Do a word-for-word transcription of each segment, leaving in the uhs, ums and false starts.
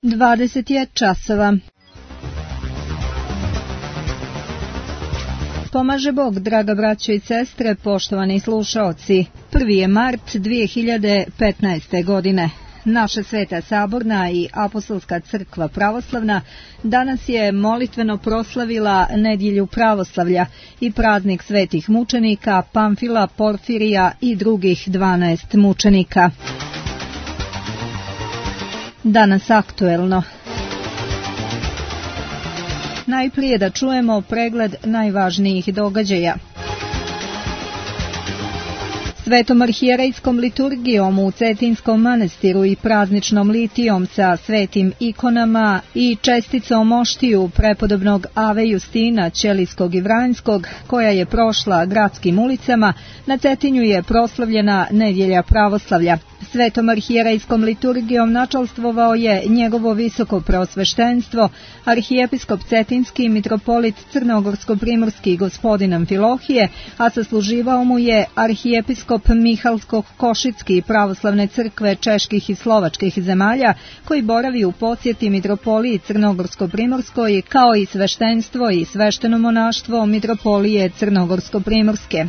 dvadeset je časova. Pomaže Bog, draga braćo i sestre, poštovani slušaoci. Prvi je mart dvije hiljade petnaeste. godine. Naša Sveta Saborna i Apostolska crkva pravoslavna danas je molitveno proslavila nedjelju pravoslavlja i praznik svetih mučenika Pamfila, Porfirija i drugih dvanaest mučenika. Danas aktuelno. Najprije da čujemo pregled najvažnijih događaja. Svetom arhijerejskom liturgijom u Cetinskom manastiru i prazničnom litijom sa svetim ikonama i česticom moštiju prepodobnog Ave Justina Ćelijskog i Vranjskog, koja je prošla gradskim ulicama, na Cetinju je proslavljena nedjelja pravoslavlja. Svetom arhijerejskom liturgijom načalstvovao je njegovo visoko preosveštenstvo, arhijepiskop Cetinski mitropolit Crnogorsko-primorski gospodin Amfilohije, a sasluživao mu je arhijepiskop Mihalsko-Košicki pravoslavne crkve čeških i slovačkih zemalja, koji boravi u posjeti mitropoliji Crnogorsko-primorskoj, kao i sveštenstvo i svešteno monaštvo mitropolije Crnogorsko-primorske.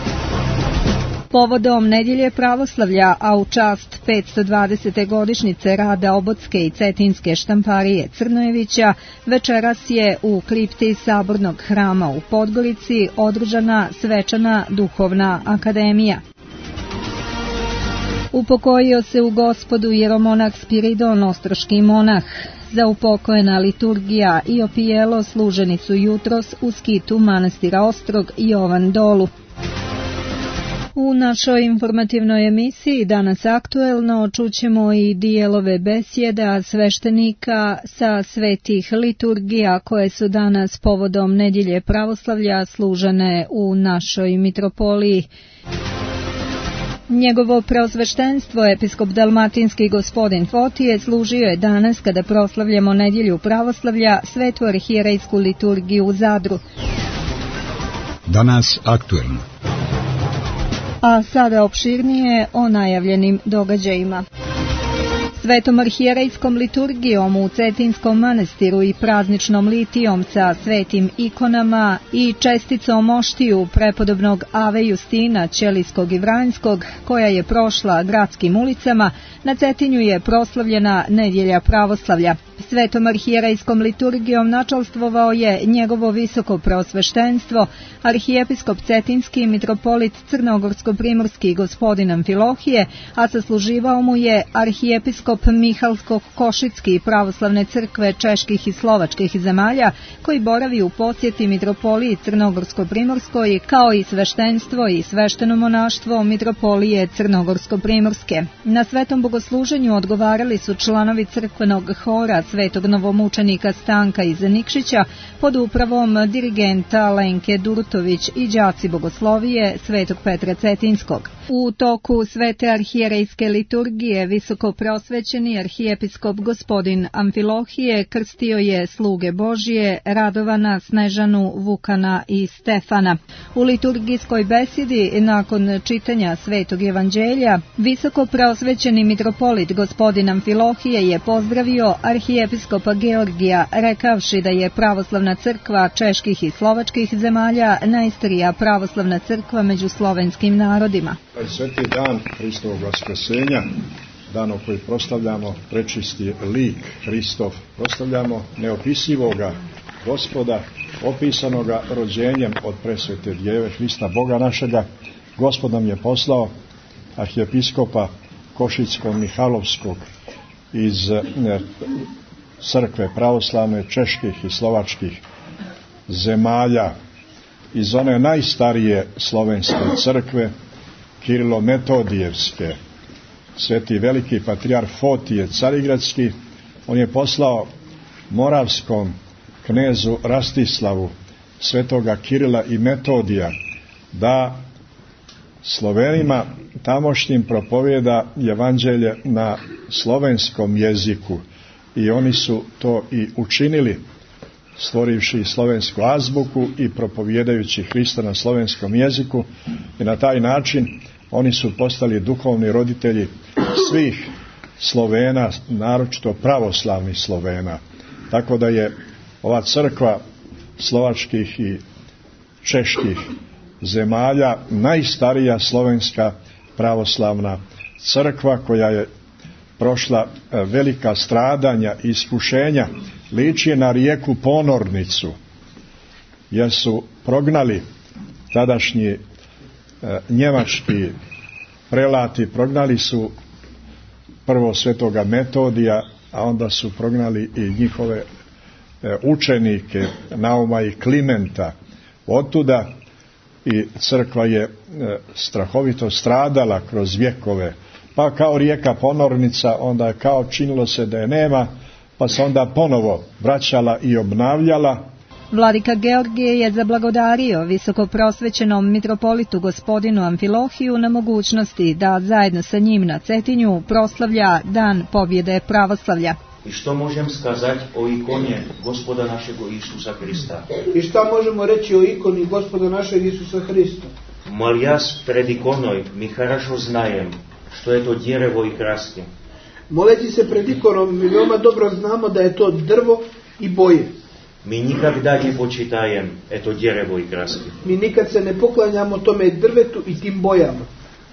Povodom nedjelje pravoslavlja, a u čast petsto dvadesete godišnjice rada Obodske i Cetinske štamparije Crnojevića, večeras je u kripti Sabornog hrama u Podgorici održana svečana duhovna akademija. Upokojio se u Gospodu jeromonah Spiridon, ostroški monah. Za upokojena liturgija i opijelo služeni su jutros u skitu manastira Ostrog Jovan Dolu. U našoj informativnoj emisiji danas aktuelno čućemo i dijelove besjeda sveštenika sa svetih liturgija koje su danas povodom nedjelje pravoslavlja služene u našoj mitropoliji. Njegovo preosveštenstvo, episkop dalmatinski gospodin Fotije, služio je danas, kada proslavljamo nedjelju pravoslavlja, svetu arhijerejsku liturgiju u Zadru. Danas aktuelno. A sada opširnije o najavljenim događajima. Svetom arhijerejskom liturgijom u Cetinskom manastiru i prazničnom litijom sa svetim ikonama i česticom moštiju prepodobnog Ave Justina Ćelijskog i Vranjskog, koja je prošla gradskim ulicama, na Cetinju je proslavljena nedjelja pravoslavlja. Svetom arhijerejskom liturgijom načalstvovao je njegovo visoko preosveštenstvo, arhijepiskop Cetinski mitropolit Crnogorsko-primorski gospodin Amfilohije, a sasluživao mu je arhijepiskop Mihalsko-Košicki pravoslavne crkve čeških i slovačkih zemalja, koji boravi u posjeti mitropoliji Crnogorsko-primorskoj, kao i sveštenstvo i svešteno monaštvo mitropolije Crnogorsko-primorske. Na svetom bogosluženju odgovarali su članovi crkvenog hora svetog novomučenika Stanka iz Nikšića pod upravom dirigenta Lenke Durtović i đaci bogoslovije svetog Petra Cetinskog. U toku svete arhijerejske liturgije visoko preosvećeni arhijepiskop gospodin Amfilohije krstio je sluge Božije Radovana, Snežanu, Vukana i Stefana. U liturgijskoj besedi nakon čitanja svetog evanđelja visoko preosvećeni mitropolit gospodin Amfilohije je pozdravio arhijepiskopa Georgija, rekavši da je pravoslavna crkva čeških i slovačkih zemalja najstarija pravoslavna crkva među slovenskim narodima. Sveti dan Hristovog vaskrsenja, dan u koji proslavljamo prečisti lik Hristov, proslavljamo neopisivoga Gospoda, opisanoga rođenjem od presvete djeve Hrista Boga našega. Gospod nam je poslao arhijepiskopa Košickog Mihalovskog iz ne, crkve pravoslavne čeških i slovačkih zemalja, iz one najstarije slovenske crkve, Kirilo-Metodijevske. Sveti veliki patrijarh Fotije Carigradski, on je poslao moravskom knezu Rastislavu svetoga Kirila i Metodija da Slovenima tamošnjim propovjeda evanđelje na slovenskom jeziku, i oni su to i učinili, stvorivši slovensku azbuku i propovjedajući Hrista na slovenskom jeziku, i na taj način oni su postali duhovni roditelji svih Slovena, naročito pravoslavnih Slovena. Tako da je ova crkva slovačkih i čeških zemalja najstarija slovenska pravoslavna crkva koja je prošla velika stradanja i iskušenja. Liči na rijeku Ponornicu, jer su prognali tadašnji e, njemački prelati, prognali su prvo svetoga Metodija, a onda su prognali i njihove e, učenike Nauma i Klimenta. Otuda i crkva je e, strahovito stradala kroz vjekove, pa kao rijeka Ponornica onda je kao činilo se da je nema, pa se onda ponovo vraćala i obnavljala. Vladika Georgije je zablagodario visokoprosvećenom mitropolitu gospodinu Amfilohiju na mogućnosti da zajedno sa njim na Cetinju proslavlja Dan pobjede pravoslavlja. I što možem skazati o ikoni Gospoda našega Isusa Hrista? I šta možemo reći o ikoni Gospoda našeg Isusa Hrista? Moljas pred ikonoj mi хорошо знаем, što je to djerevo i kraske. Moleći se pred ikonom mi veoma dobro znamo da je to drvo i boje. Mi nikada ne počitajem eto djerevo i kraske. Mi nikad se ne poklanjamo tome drvetu i tim bojama.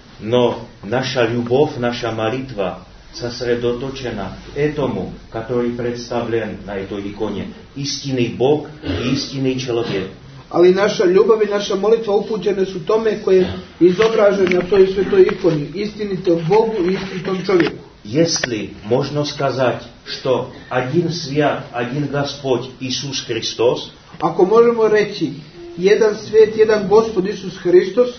No naša ljubov, naša molitva sasredotočena etomu, который predstavljen na etoj ikoni, istini Bog i istini čovjek. Ali naša ljubav i naša molitva upućene su tome koje je izobraženo na toj svetoj ikoni, istinitom Bogu i istinitom čovjeku. Если можно сказать, что один свят, один Господь Иисус Христос, ako možemo reći jedan svet, jedan Gospod Isus Hristos,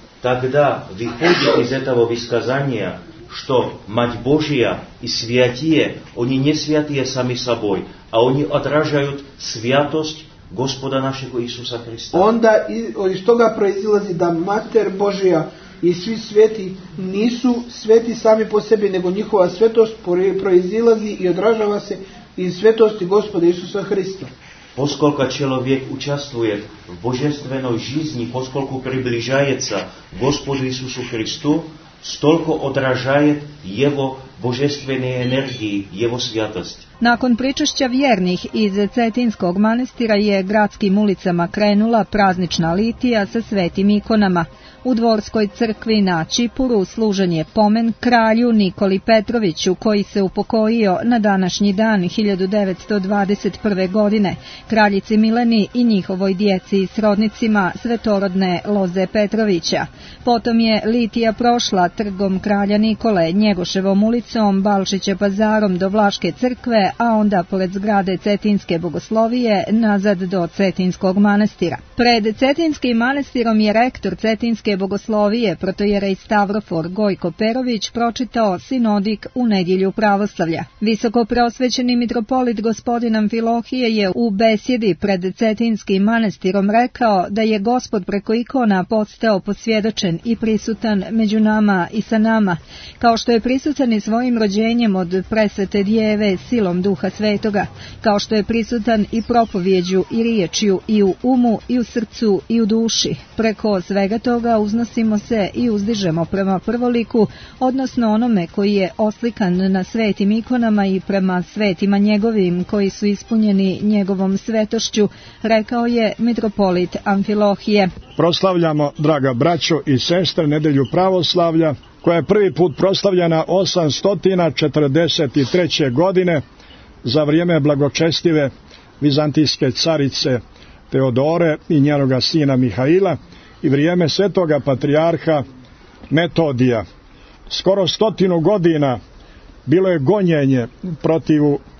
тогда выходит из этого высказания, что Мать Божия и святые, они не святые сами собой, а они отражают святость Gospoda našeg Isusa Hrista. Onda iz toga proizilazi da Mater Božja i svi sveti nisu sveti sami po sebi, nego njihova svetost proizilazi i odražava se iz svetosti Gospoda Isusa Hrista. Поскольку человек участвует в божественной жизни, поскольку приближается к Господу Иисусу Христу, столько отражает Его божественные энергии, Его святость. Nakon pričešća vjernih iz Cetinskog manastira je gradskim ulicama krenula praznična litija sa svetim ikonama. U dvorskoj crkvi na Čipuru služen je pomen kralju Nikoli Petroviću, koji se upokojio na današnji dan hiljadu devetsto dvadeset prve. godine, kraljici Mileni i njihovoj djeci i srodnicima svetorodne Loze Petrovića. Potom je litija prošla trgom kralja Nikole, Njegoševom ulicom, Balšića pazarom do Vlaške crkve, a onda pored zgrade Cetinske bogoslovije nazad do Cetinskog manastira. Pred Cetinskim manastirom je rektor Cetinske bogoslovije, protojerej Stavrofor Gojko Perović, pročitao sinodik u nedjelju pravoslavlja. Visoko prosvećeni mitropolit gospodin Amfilohije je u besjedi pred Cetinskim manastirom rekao da je Gospod preko ikona postao posvjedočen i prisutan među nama i sa nama, kao što je prisutan i svojim rođenjem od presvete djeve silom Duha Svetoga, kao što je prisutan i propovjeđu i riječju i u umu i u srcu i u duši. Preko svega toga uznosimo se i uzdižemo prema prvoliku, odnosno onome koji je oslikan na svetim ikonama i prema svetima njegovim koji su ispunjeni njegovom svetošću, rekao je mitropolit Amfilohije. Proslavljamo, draga braćo i sestre, nedelju pravoslavlja, koja je prvi put proslavljena osamsto četrdeset treće. godine za vrijeme blagočestive vizantijske carice Teodore i njenoga sina Mihaila i vrijeme svetoga patrijarha Metodija. Skoro stotinu godina bilo je gonjenje protiv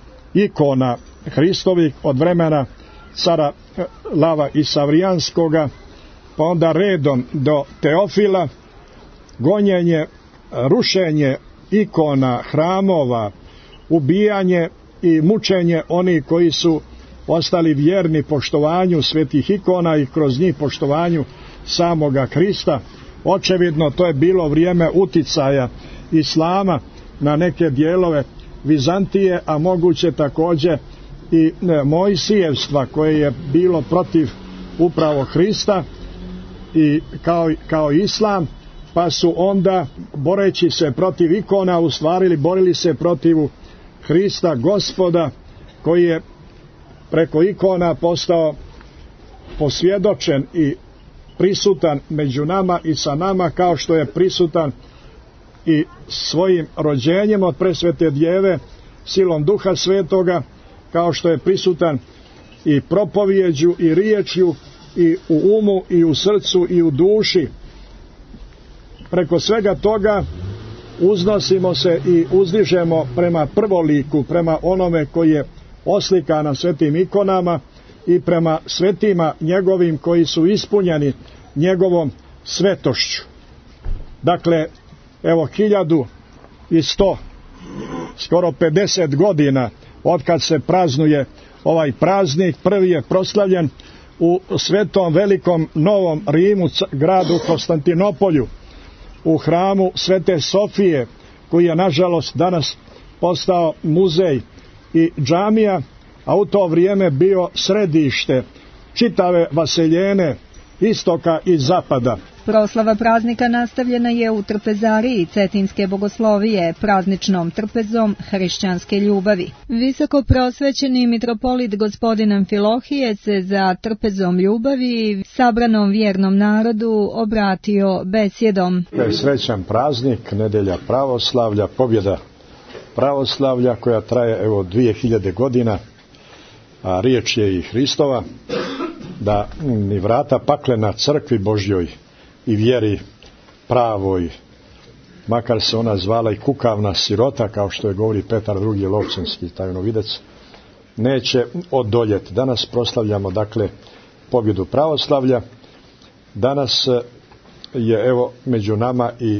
ikona Hristovih od vremena cara Lava Isavrijanskoga, pa onda redom do Teofila, gonjenje, rušenje ikona, hramova, ubijanje i mučenje onih koji su ostali vjerni poštovanju svetih ikona i kroz njih poštovanju samoga Hrista. Očevidno to je bilo vrijeme uticaja islama na neke dijelove Vizantije, a moguće također i Mojsijevstva koje je bilo protiv upravo Hrista i kao, kao islam, pa su onda, boreći se protiv ikona, ustvarili, borili se protiv Hrista Gospoda, koji je preko ikona postao posvjedočen i prisutan među nama i sa nama, kao što je prisutan i svojim rođenjem od presvete djeve, silom Duha Svetoga, kao što je prisutan i propovjeđu i riječju i u umu i u srcu i u duši. Preko svega toga uznosimo se i uzdižemo prema prvoliku, prema onome koji je oslikan na svetim ikonama i prema svetima njegovim koji su ispunjeni njegovom svetošću. Dakle, evo hiljadu i sto, skoro pedeset godina otkad se praznuje ovaj praznik, prvi je proslavljen u svetom velikom Novom Rimu, gradu Konstantinopolju, u hramu Svete Sofije, koji je nažalost danas postao muzej i džamija, a u to vrijeme bio središte čitave vaseljene istoka i zapada. Proslava praznika nastavljena je u trpezariji Cetinske bogoslovije prazničnom trpezom hrišćanske ljubavi. Visoko prosvećeni mitropolit gospodin Amfilohije se za trpezom ljubavi sabranom vjernom narodu obratio besjedom. Srećan praznik, nedelja pravoslavlja, pobjeda pravoslavlja koja traje evo dvije hiljade godina, a riječ je i Hristova, da ni vrata paklena crkvi Božjoj i vjeri pravoj, makar se ona zvala i kukavna sirota, kao što je govori Petar drugi Lovćenski tajnovidec, neće odoljeti. Danas proslavljamo dakle pobjedu pravoslavlja. Danas je evo među nama i e,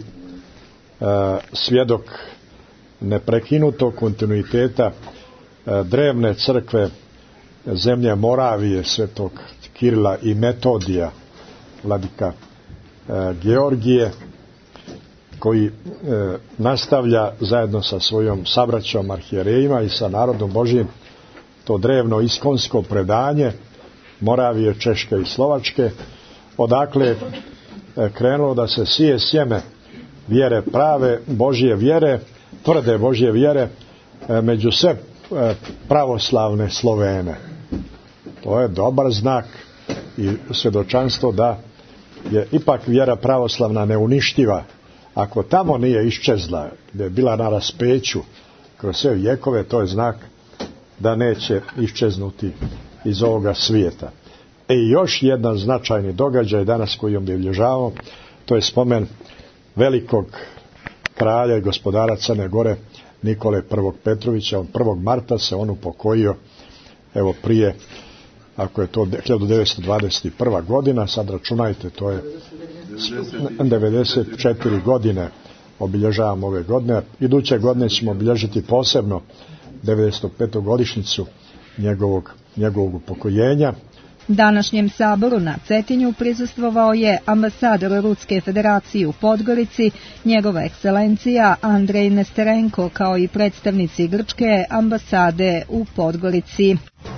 svjedok neprekinutog kontinuiteta e, drevne crkve zemlje Moravije, svetog Kirila i Metodija, vladika e, Georgije, koji e, nastavlja zajedno sa svojom sabraćom arhijerejima i sa narodom Božjim to drevno iskonsko predanje Moravije, Češke i Slovačke, odakle e, krenulo da se sije sjeme vjere prave, Božje vjere, tvrde Božje vjere e, među sve e, pravoslavne Slovene. To je dobar znak i svjedočanstvo da je ipak vjera pravoslavna neuništiva. Ako tamo nije iščezla, gdje je bila na raspeću kroz sve vjekove, to je znak da neće iščeznuti iz ovoga svijeta. E i još jedan značajni događaj danas koji obilježavamo, to je spomen velikog kralja i gospodara Crne Gore Nikole prvog Petrovića. On prvog marta se on upokojio, evo prije, ako je to hiljadu devetsto dvadeset prva godina, sad računajte, to je devedeset četiri godine obilježavamo ove godine. Iduće godine ćemo obilježiti posebno devedeset petu godišnjicu njegovog, njegovog upokojenja. Današnjem saboru na Cetinju prisustvovao je ambasador Ruske federacije u Podgorici, njegova ekscelencija Andrej Nesterenko, kao i predstavnici Grčke ambasade u Podgorici.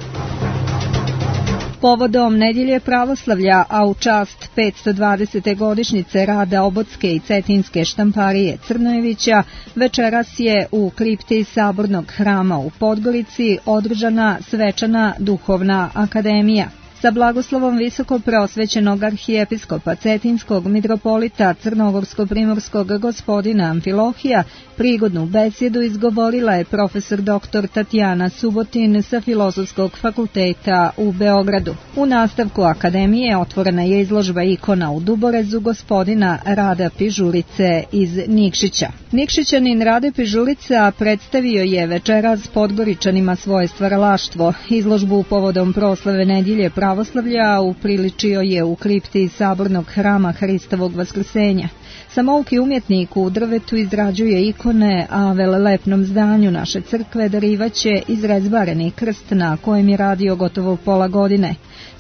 Povodom nedjelje pravoslavlja, a u čast petsto dvadesete godišnjice rada Obodske i Cetinske štamparije Crnojevića, večeras je u kripti Sabornog hrama u Podgorici održana svečana duhovna akademija. Sa blagoslovom visoko prosvećenog arhijepiskopa Cetinskog mitropolita Crnogorsko-primorskog gospodina Amfilohija, prigodnu besjedu izgovorila je profesor doktor Tatjana Subotin sa Filozofskog fakulteta u Beogradu. U nastavku akademije otvorena je izložba ikona u Duborezu gospodina Rada Pižulice iz Nikšića. Nikšićanin Rade Pižulica predstavio je večeras Podgoričanima svoje stvaralaštvo. Izložbu povodom proslave nedjelje pravoslavlja upriličio je u kripti Sabornog hrama Hristovog vaskrsenja. Samouki umjetnik u drvetu izrađuje ikone, a velelepnom zdanju naše crkve darivaće izrezbareni krst na kojem je radio gotovo pola godine.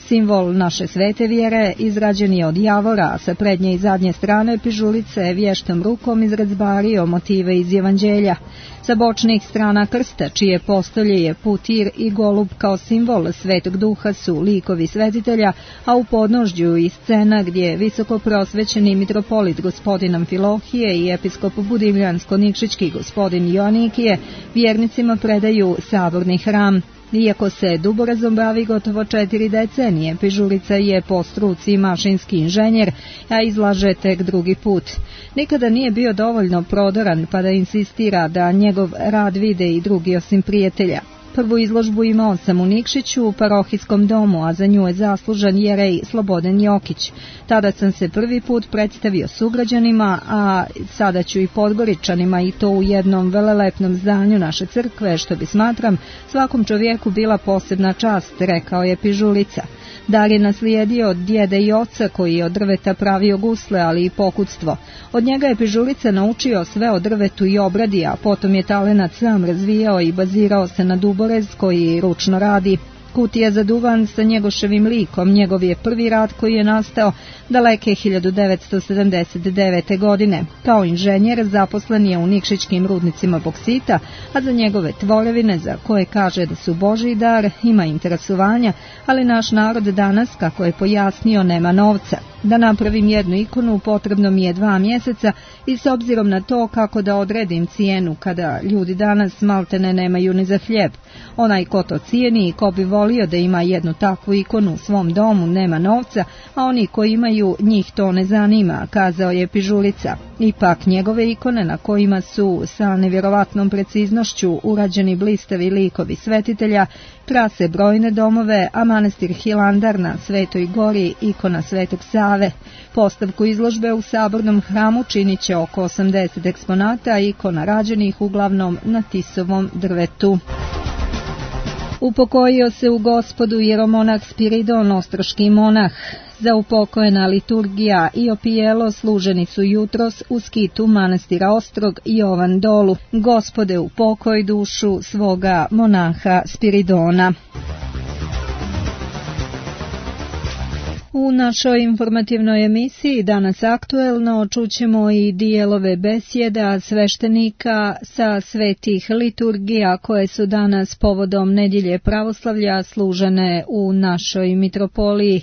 Simbol naše svete vjere izrađen je od javora, a sa prednje i zadnje strane pižulice je vještom rukom izrazbario motive iz Evanđelja. Sa bočnih strana krsta, čije postolje je putir i golub kao simbol Svetog Duha, su likovi svetitelja, a u podnožđu i scena gdje visoko prosvećeni mitropolit gospodin Amfilohije i episkop Budimljansko-Nikšićki gospodin Joanikije vjernicima predaju saborni hram. Iako se duborazom bavi gotovo četiri decenije, Pižulica je po struci mašinski inženjer, a izlaže tek drugi put. Nikada nije bio dovoljno prodoran pa da insistira da njegov rad vide i drugi osim prijatelja. Prvu izložbu imao sam u Nikšiću u parohijskom domu, a za nju je zaslužan jerej Slobodan Jokić. Tada sam se prvi put predstavio sugrađanima, a sada ću i Podgoričanima, i to u jednom velelepnom zdanju naše crkve, što bi, smatram, svakom čovjeku bila posebna čast, rekao je Pižulica. Dar je naslijedio od djede i oca koji je od drveta pravio gusle, ali i pokutstvo. Od njega je Pižulica naučio sve o drvetu i obradi, a potom je talenat sam razvijao i bazirao se na duborez koji ručno radi. Kutija za duvan sa Njegoševim likom njegov je prvi rad koji je nastao daleke hiljadu devetsto sedamdeset devete. godine. Kao inženjer zaposlen je u nikšićkim rudnicima boksita, a za njegove tvorevine, za koje kaže da su Božji dar, ima interesovanja, ali naš narod danas, kako je pojasnio, nema novca. Da napravim jednu ikonu potrebno mi je dva mjeseca i s obzirom na to kako da odredim cijenu kada ljudi danas maltene nemaju ni za hljeb. Onaj ko to cijeni i ko bi volio da ima jednu takvu ikonu u svom domu nema novca, a oni koji imaju njih to ne zanima, kazao je Pižulica. Ipak njegove ikone na kojima su sa nevjerovatnom preciznošću urađeni blistavi likovi svetitelja krase brojne domove, a manastir Hilandar na Svetoj gori ikona Svetog Save. Postavku izložbe u sabornom hramu činit će oko osamdeset eksponata, ikona rađenih uglavnom na tisovom drvetu. Upokojio se u Gospodu jeromonah Spiridon, ostroški monah. Za upokojena liturgija i opijelo služeni su jutros u skitu manastira Ostrog Jovan Dolu. Gospode, upokoj dušu svoga monaha Spiridona. U našoj informativnoj emisiji Danas aktuelno čućemo i dijelove besjeda sveštenika sa svetih liturgija koje su danas povodom nedjelje pravoslavlja služene u našoj mitropoliji.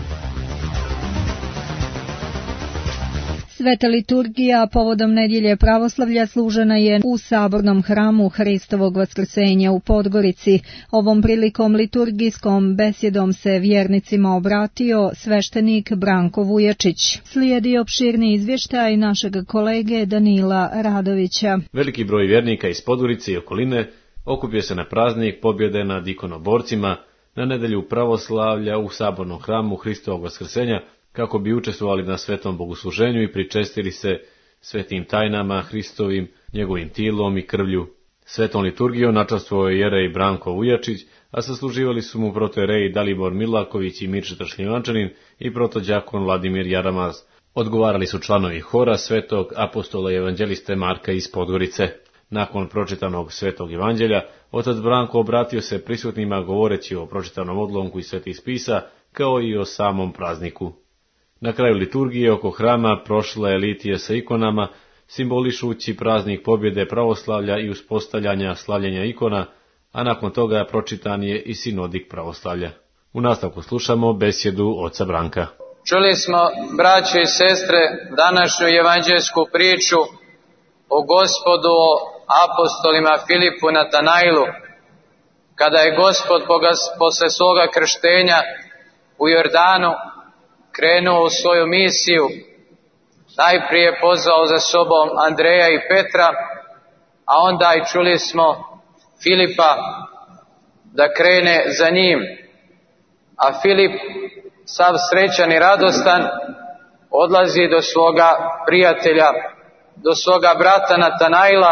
Sveta liturgija povodom nedjelje pravoslavlja služena je u sabornom hramu Hristovog vaskrsenja u Podgorici. Ovom prilikom liturgijskom besjedom se vjernicima obratio sveštenik Branko Vujačić. Slijedi opširni izvještaj našeg kolege Danila Radovića. Veliki broj vjernika iz Podgorice i okoline okupio se na praznik pobjede nad ikonoborcima na nedjelju pravoslavlja u sabornom hramu Hristovog vaskrsenja, kako bi učestvovali na svetom bogosluženju i pričestili se svetim tajnama Hristovim, njegovim tilom i krvlju. Svetom liturgijom načastvovao je jerej Branko Vujačić, a sasluživali su mu protojereji Dalibor Milaković i Mirče Tršljivančanin i protođakon Vladimir Jaramaz. Odgovarali su članovi hora svetog apostola i evanđeliste Marka iz Podgorice. Nakon pročitanog svetog evanđelja, otac Branko obratio se prisutnima govoreći o pročitanom odlomku iz svetih spisa, kao i o samom prazniku. Na kraju liturgije oko hrama prošla je litija sa ikonama, simbolišući praznik pobjede pravoslavlja i uspostavljanja slavljenja ikona, a nakon toga pročitan je i sinodik pravoslavlja. U nastavku slušamo besjedu oca Branka. Čuli smo, braće i sestre, današnju evanđelsku priču o Gospodu, o apostolima Filipu i Natanailu, kada je Gospod posle svoga krštenja u Jordanu krenuo u svoju misiju. Najprije pozvao za sobom Andreja i Petra, a onda i čuli smo Filipa da krene za njim. A Filip, sav srećan i radostan, odlazi do svoga prijatelja, do svoga brata Natanaila,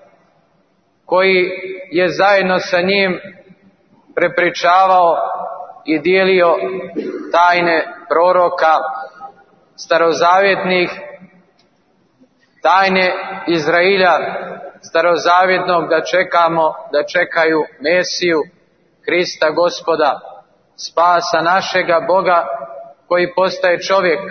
koji je zajedno sa njim prepričavao i dijelio tajne proroka starozavjetnih, tajne Izrailja starozavjetnog, da čekamo, da čekaju Mesiju, Hrista Gospoda. spasa našega Boga koji postaje čovjek.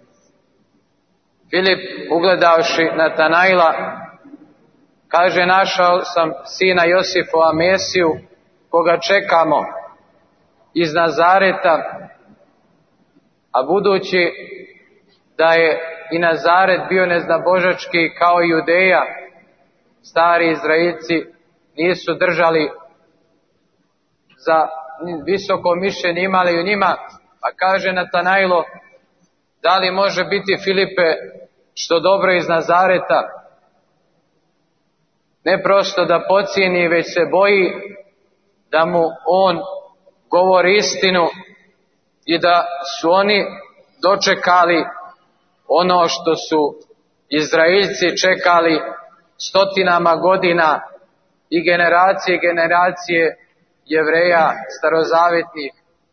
Filip, ugledavši Natanaila, kaže: našao sam sina Josifova Mesiju, koga čekamo iz Nazareta, a budući da je i Nazaret bio neznabožački kao i Judeja, stari Izraelci nisu držali za visoko mišljenje imali u njima, pa kaže Natanailo: da li može biti, Filipe, što dobro iz Nazareta? Ne prosto da pocijeni, već se boji da mu on govori istinu i da su oni dočekali ono što su Izraelci čekali stotinama godina i generacije i generacije Jevreja starozavetnih.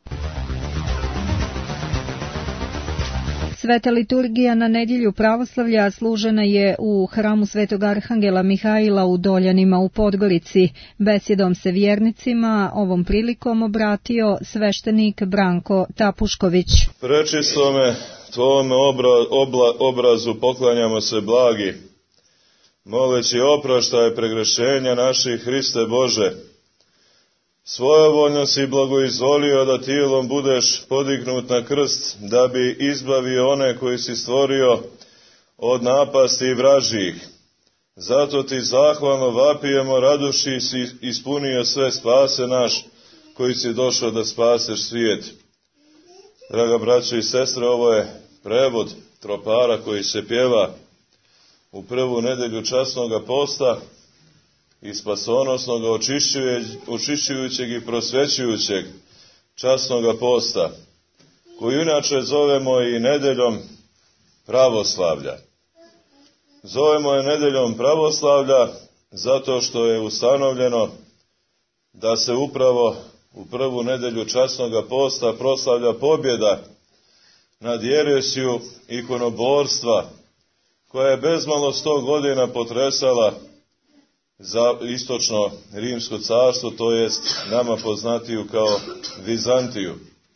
Sveta liturgija na nedjelju pravoslavlja služena je u hramu Svetog Arhangela Mihaila u Doljanima u Podgorici. Besjedom se vjernicima ovom prilikom obratio sveštenik Branko Tapušković. Prečistome tvome obra, obla, obrazu poklanjamo se blagi, moleći opraštaj pregrešenja naših, Hriste Bože. Svojevoljno si blagoizvolio da tijelom budeš podignut na krst, da bi izbavio one koji si stvorio od napasti vražih. Zato ti zahvalno vapijemo, raduši si ispunio sve spase naš, koji si došao da spaseš svijet. Draga braćo i sestre, ovo je prevod tropara koji se pjeva u prvu nedelju časnoga posta i spasonosnog očišćujućeg i prosvećujućeg časnoga posta, koju inače zovemo i nedeljom pravoslavlja. Zovemo je nedeljom pravoslavlja zato što je ustanovljeno da se upravo u prvu nedelju časnoga posta proslavlja pobjeda nad jeresiju ikonoborstva, koja je bezmalo sto godina potresala za istočno rimsko carstvo, to jest nama poznatiju kao Vizantiju.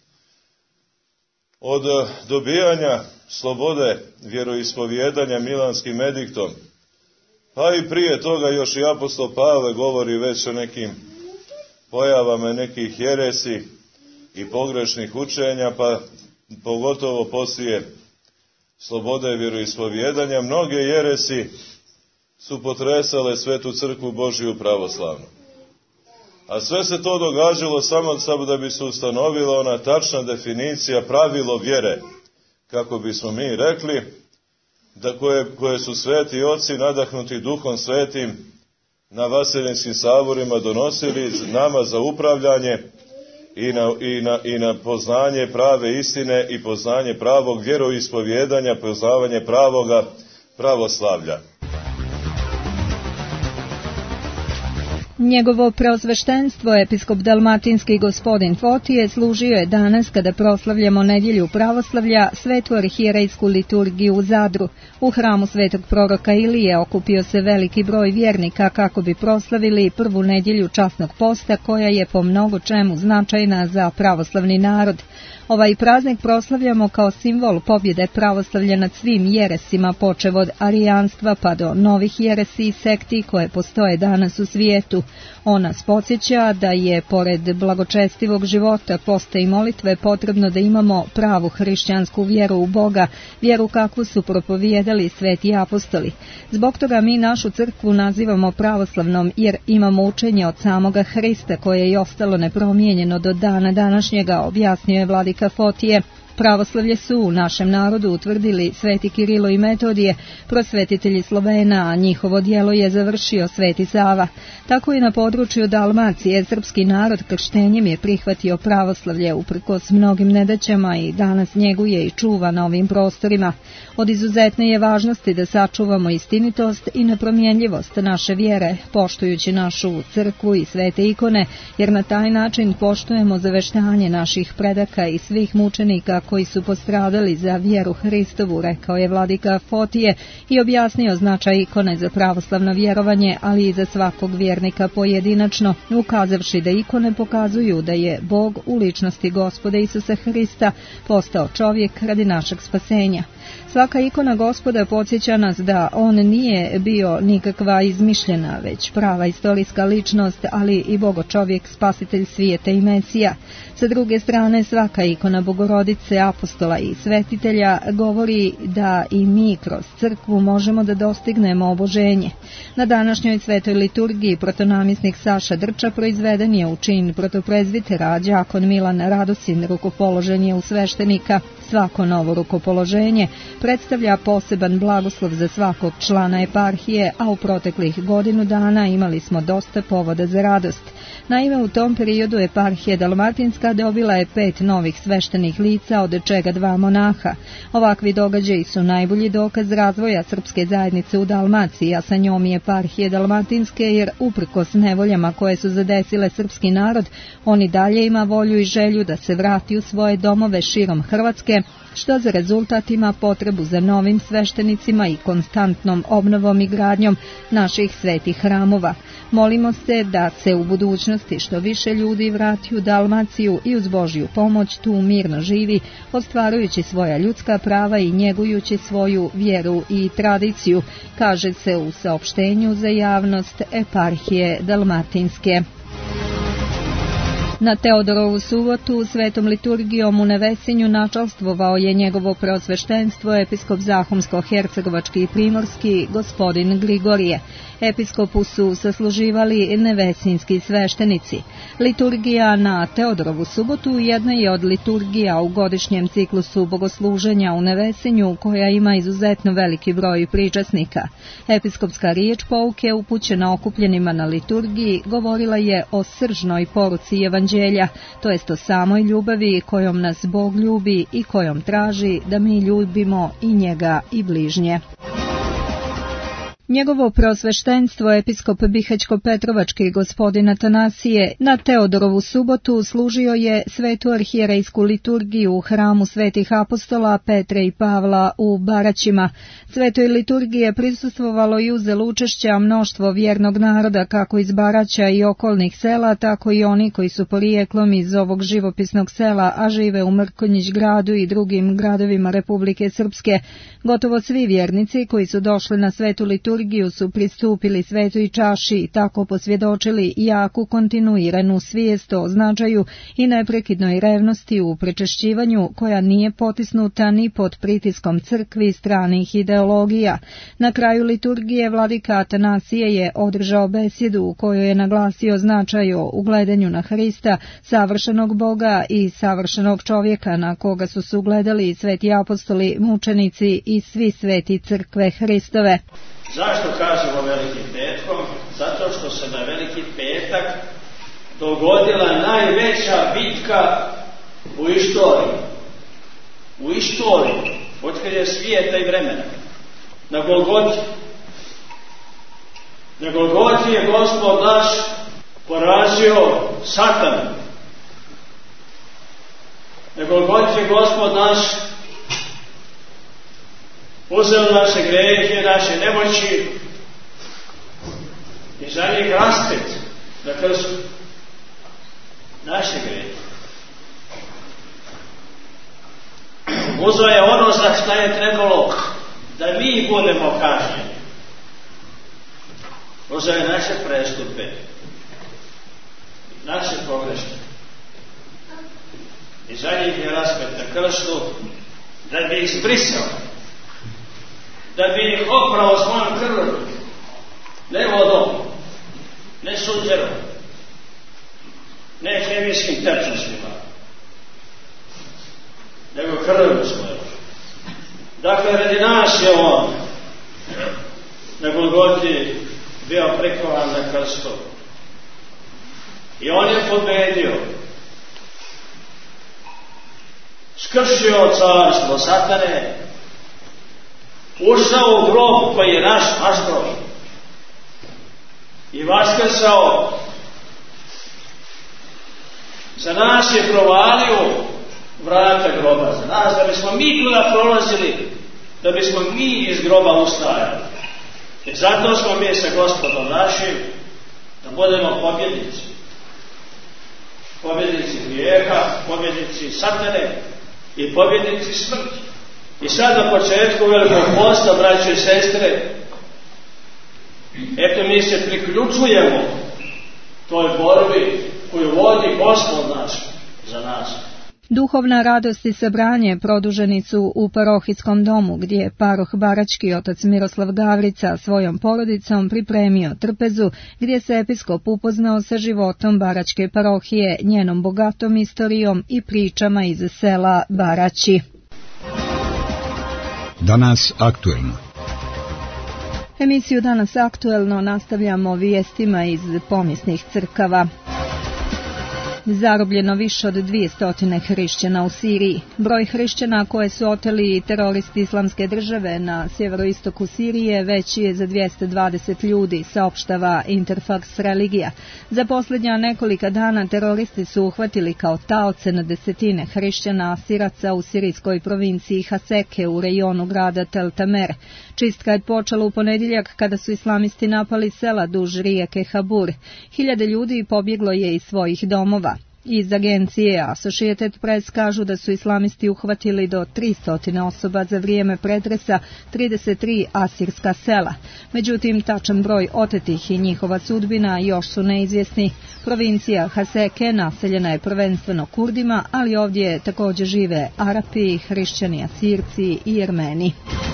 Od dobijanja slobode vjeroispovjedanja Milanskim ediktom, pa i prije toga još i apostol Pavle govori već o nekim pojavama nekih jeresi i pogrešnih učenja, pa pogotovo poslije slobode vjeroispovjedanja, mnoge jeresi su potresale Svetu crkvu Božiju pravoslavnu. A sve se to događalo samo da bi se ustanovila ona tačna definicija, pravilo vjere, kako bismo mi rekli, da koje, koje su sveti oci nadahnuti Duhom Svetim na Vasilinskim saborima donosili nama za upravljanje i na, i, na, i na poznanje prave istine i poznanje pravog vjeroispovjedanja, poznavanje pravoga pravoslavlja. Njegovo preosveštenstvo, episkop dalmatinski gospodin Fotije, služio je danas kada proslavljamo nedjelju pravoslavlja svetu arhijerejsku liturgiju u Zadru. U hramu svetog proroka Ilije okupio se veliki broj vjernika kako bi proslavili prvu nedjelju časnog posta, koja je po mnogo čemu značajna za pravoslavni narod. Ovaj praznik proslavljamo kao simbol pobjede pravoslavlja nad svim jeresima, počev od arijanstva pa do novih jeresi i sekti koje postoje danas u svijetu. On nas podsjeća da je, pored blagočestivog života, posta i molitve, potrebno da imamo pravu hrišćansku vjeru u Boga, vjeru kakvu su propovijedali sveti apostoli. Zbog toga mi našu crkvu nazivamo pravoslavnom, jer imamo učenje od samoga Hrista koje je ostalo nepromijenjeno do dana današnjega, objasnio je vladika Fotije. Pravoslavlje su u našem narodu utvrdili sveti Kirilo i Metodije, prosvetitelji Slovena, a njihovo djelo je završio sveti Sava. Tako i na području Dalmacije srpski narod krštenjem je prihvatio pravoslavlje uprkos mnogim nedaćama i danas njeguje i čuva na ovim prostorima. Od izuzetne je važnosti da sačuvamo istinitost i nepromjenljivost naše vjere, poštujući našu crkvu i svete ikone, jer na taj način poštujemo zaveštanje naših predaka i svih mučenika naroda koji su postradali za vjeru Hristovu, rekao je vladika Fotije i objasnio značaj ikone za pravoslavno vjerovanje, ali i za svakog vjernika pojedinačno, ukazavši da ikone pokazuju da je Bog u ličnosti Gospoda Isusa Hrista postao čovjek radi našeg spasenja. Svaka ikona Gospoda podsjeća nas da on nije bio nikakva izmišljena, već prava istorijska ličnost, ali i Bogo čovjek, spasitelj svijeta i Mesija. Sa druge strane, svaka ikona Bogorodice, apostola i svetitelja govori da i mi kroz crkvu možemo da dostignemo oboženje. Na današnjoj svetoj liturgiji protonamisnik Saša Drča proizveden je u čin protoprezvitera, a đakon Milan Radosin rukopoložen je u sveštenika. Svako novo rukopoloženje predstavlja poseban blagoslov za svakog člana eparhije, a u proteklih godinu dana imali smo dosta povoda za radost. Naime, u tom periodu eparhija Dalmatinska dobila je pet novih sveštenih lica, od čega dva monaha. Ovakvi događaji su najbolji dokaz razvoja srpske zajednice u Dalmaciji, a sa njom i eparhije Dalmatinske, jer uprkos nevoljama koje su zadesile srpski narod, on i dalje ima volju i želju da se vrati u svoje domove širom Hrvatske, što za rezultat ima potrebu za novim sveštenicima i konstantnom obnovom i gradnjom naših svetih hramova. Molimo se da se u budućnosti što više ljudi vrati u Dalmaciju i uz Božju pomoć tu mirno živi, ostvarujući svoja ljudska prava i njegujući svoju vjeru i tradiciju, kaže se u saopštenju za javnost eparhije Dalmatinske. Na Teodorovu subotu svetom liturgijom u Nevesinju načalstvovao je njegovo preosveštenstvo episkop Zahumsko-Hercegovački i Primorski gospodin Grigorije. Episkopu su sasluživali nevesinski sveštenici. Liturgija na Teodorovu subotu jedna je od liturgija u godišnjem ciklusu bogosluženja u Nevesinju, koja ima izuzetno veliki broj pričasnika. Episkopska riječ pouke upućena okupljenima na liturgiji govorila je o sržnoj poruci evanđelja, to jest o samoj ljubavi kojom nas Bog ljubi i kojom traži da mi ljubimo i njega i bližnje. Njegovo preosveštenstvo episkop Bihać-Petrovački gospodin Atanasije na Teodorovu subotu služio je svetu arhijerejsku liturgiju u hramu svetih apostola Petre i Pavla u Baraćima. Svetoj liturgiji je prisustvovalo i uzelo učešća mnoštvo vjernog naroda, kako iz Baraća i okolnih sela, tako i oni koji su porijeklom iz ovog živopisnog sela, a žive u Mrkonjić gradu i drugim gradovima Republike Srpske. Gotovo svi vjernici koji su došli na svetu liturgiju su pristupili svetoj čaši i tako posvjedočili jaku kontinuiranu svijest o značaju i neprekidnoj revnosti u prečešćivanju, koja nije potisnuta ni pod pritiskom crkvi stranih ideologija. Na kraju liturgije vladika Atanasije je održao besjedu u kojoj je naglasio značaj o ugledanju na Hrista, savršenog Boga i savršenog čovjeka, na koga su se ugledali sveti apostoli, mučenici i svi sveti crkve Hristove. Zašto kažemo Velikim petkom? Zato što se na Veliki petak dogodila najveća bitka u istoriji. U istoriji, otkad je svijeta i vremena. Na Golgoti. Na Golgoti je Gospod naš porazio Satana. Na Golgoti je Gospod naš uzeo naše grehe, naše nemoći i za njih raspet na krstu. Naše grehe. Uzeo je ono za šta je trebalo da mi budemo kažnjeni. Uzeo je naše prestupe, naše pogreške. I za njih je raspet na krstu da bi ih zbrisao. Da bi ih oprao svojom krvlju, ne vodom, ne sunđerom, ne hemijskim tečnostima, nego krvlju svojom. Dakle, radi nas je on na Golgoti bio prikovan na krstu. I on je pobedio, skršio carstvo Satane, ušao u grob koji je naš, naš grob, i vaskrsao. Za nas je provalio vrata groba za nas, da bismo mi tuda prolazili, da bismo mi iz groba ustajali. I zato smo mi sa Gospodom našim da budemo pobjednici. Pobjednici grijeha, pobjednici satane i pobjednici smrti. I sad na početku velikog posta, braće i sestre, eto mi se priključujemo toj borbi koju vodi Gospod naš za nas. Duhovna radost i sabranje produženi su u parohijskom domu, gdje je paroh Barački otac Miroslav Gavrica svojom porodicom pripremio trpezu, gdje se episkop upoznao sa životom Baračke parohije, njenom bogatom istorijom i pričama iz sela Barači. Danas aktuelno. Emisiju Danas aktuelno nastavljamo vijestima iz pomisnih crkava. Zarobljeno više od dvjesto hrišćana u Siriji. Broj hrišćana koje su oteli teroristi Islamske države na sjeveroistoku Sirije veći je za dvjesto dvadeset ljudi, saopštava Interfax Religija. Za posljednja nekolika dana teroristi su uhvatili kao taoce na desetine hrišćana Asiraca u sirijskoj provinciji Haseke u rejonu grada Tel Tamer. Čistka je počela u ponedjeljak kada su islamisti napali sela duž rijeke Habur. Hiljade ljudi pobjeglo je iz svojih domova. Iz agencije Associated Press kažu da su islamisti uhvatili do tristo osoba za vrijeme pretresa trideset tri asirska sela. Međutim, tačan broj otetih i njihova sudbina još su neizvjesni. Provincija Haseke naseljena je prvenstveno Kurdima, ali ovdje također žive Arapi, hrišćani Asirci i Jermeni.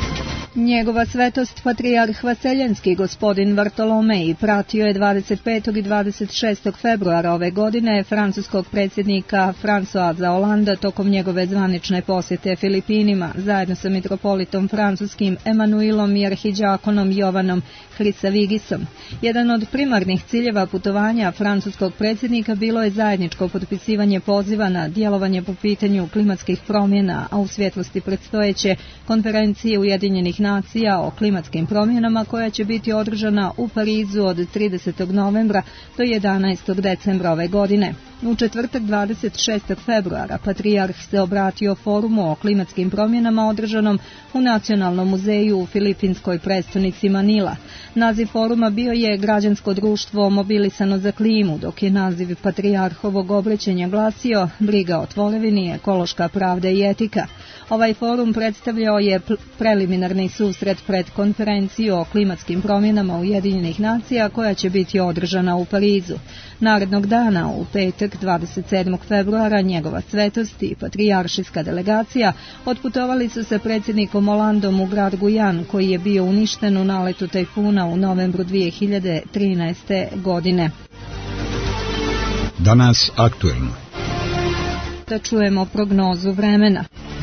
Njegova svetost patrijarh Vaseljenski gospodin Vartolomej pratio je dvadeset petog i dvadeset šestog februara ove godine francuskog predsjednika Françoisa Hollanda tokom njegove zvanične posjete Filipinima zajedno sa mitropolitom francuskim Emanuilom i arhidjakonom Jovanom Hrisavigisom. Jedan od primarnih ciljeva putovanja francuskog predsjednika bilo je zajedničko potpisivanje poziva na djelovanje po pitanju klimatskih promjena, a u svjetlosti predstojeće konferencije Ujedinjenih nacija o klimatskim promjenama koja će biti održana u Parizu od tridesetog novembra do jedanaestog decembra ove godine. U četvrtak dvadeset šestog februara patrijarh se obratio forumu o klimatskim promjenama održanom u Nacionalnom muzeju u filipinskoj prestonici Manila. Naziv foruma bio je Građansko društvo mobilisano za klimu, dok je naziv patrijarhovog obraćanja glasio Briga o tvorevini, ekološka pravda i etika. Ovaj forum predstavljao je preliminarni susret pred konferenciju o klimatskim promjenama Ujedinjenih nacija koja će biti održana u Parizu. Narednog dana, u petak dvadeset sedmog februara, njegova svetost i patrijaršijska delegacija otputovali su sa predsjednikom Hollandom u grad Gujan, koji je bio uništen u naletu tajfuna u novembru dvije hiljade trinaeste. godine. Danas aktuelno. Da čujemo prognozu vremena.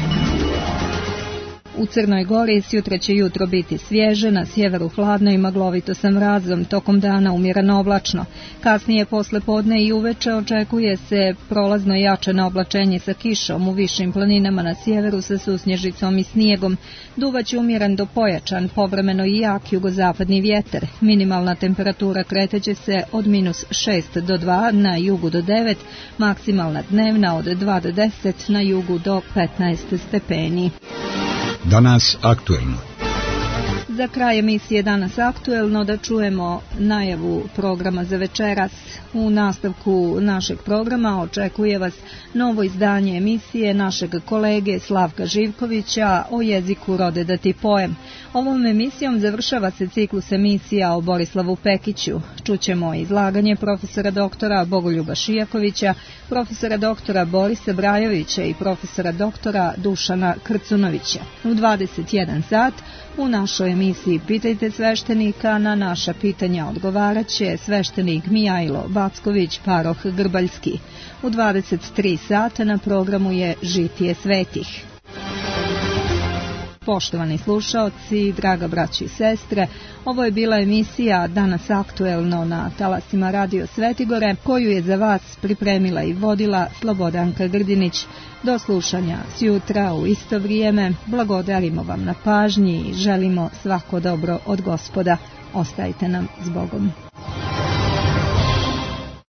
U Crnoj Gori sjutra će jutro biti svježe, na sjeveru hladno i maglovito sa mrazom, tokom dana umjereno oblačno. Kasnije posle podne i uveče očekuje se prolazno jačano oblačenje sa kišom, u višim planinama na sjeveru sa susnježicom i snijegom. Duvaće umjeren do pojačan, povremeno i jak jugozapadni vjetar. Minimalna temperatura kreteće se od minus šest do dva, na jugu do devet, maksimalna dnevna od dva do deset, na jugu do petnaest stepeni. Danas aktuelno. Za kraj emisije Danas aktuelno da čujemo najavu programa za večeras. U nastavku našeg programa očekuje vas novo izdanje emisije našeg kolege Slavka Živkovića o jeziku rode da ti pojem. Ovom emisijom završava se ciklus emisija o Borislavu Pekiću. Čućemo izlaganje profesora doktora Bogoljuba Šijakovića, profesora doktora Borisa Brajovića i profesora doktora Dušana Krcunovića. U dvadeset jedan sat u našoj emisiji Pitajte sveštenika, na naša pitanja odgovarat će sveštenik Mijajlo Backović, paroh Grbaljski. U dvadeset tri sata na programu je Žitije svetih. Poštovani slušaoci, draga braći i sestre, ovo je bila emisija Danas aktuelno na talasima Radio Svetigore, koju je za vas pripremila i vodila Slobodanka Grdinić. Do slušanja sjutra u isto vrijeme, blagodarimo vam na pažnji i želimo svako dobro od Gospoda. Ostajte nam s Bogom.